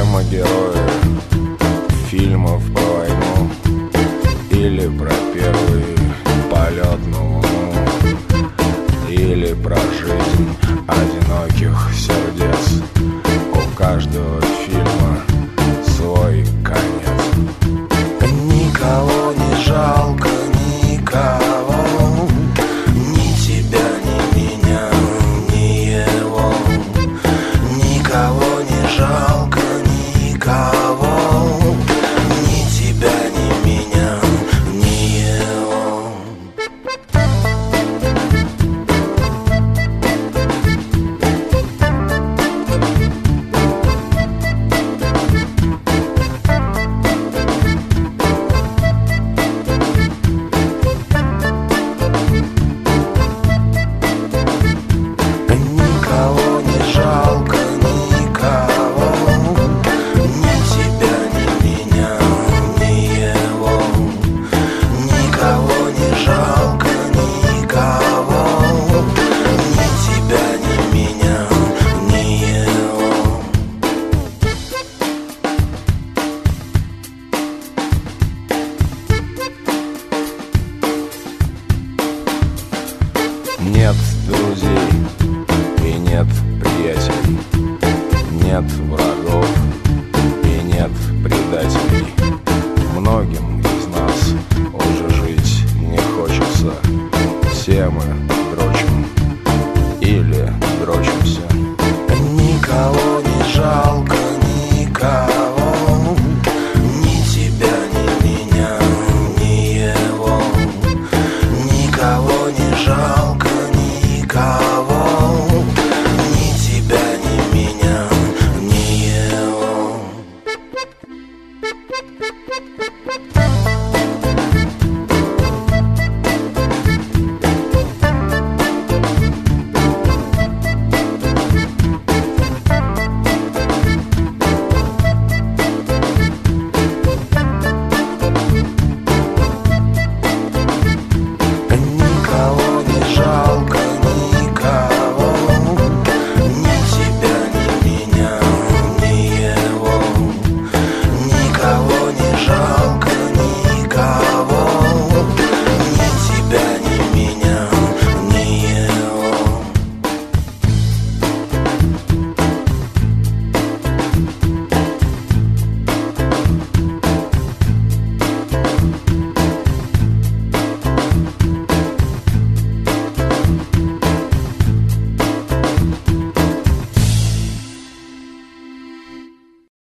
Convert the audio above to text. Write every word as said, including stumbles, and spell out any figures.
мы герои фильмов про войну или про первый полет на Луну, или про жизнь одиноких сердец. У каждого фильма свой конец. Никого не жалко, никого, ни тебя, ни меня, ни его. Никого не жалко, никого, ни тебя, ни меня, ни его. Никого не жалко, никого, ни тебя, ни меня, ни его. Никого не жалко, никого, ни тебя, ни меня, ни его. Нет друзей и нет приятелей, нет врагов и нет предателей. Многим из нас уже жить не хочется. Все мы дрочим или дрочимся.